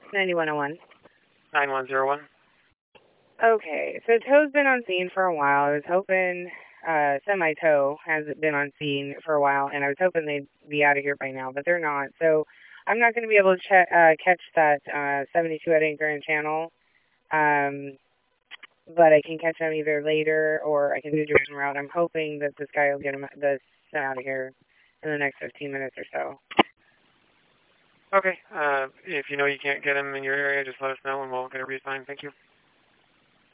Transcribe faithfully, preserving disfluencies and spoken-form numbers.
ninety-one oh one. nine one zero one. Okay, so tow's been on scene for a while. I was hoping, uh, semi-tow has been on scene for a while, and I was hoping they'd be out of here by now, but they're not. So I'm not going to be able to ch- uh, catch that uh, seventy-two at Anchor and Channel, um, but I can catch them either later or I can do a different route. I'm hoping that this guy will get him this out of here in the next fifteen minutes or so. Okay. Uh, if you know you can't get him in your area, just let us know and we'll get a reassign. Thank you.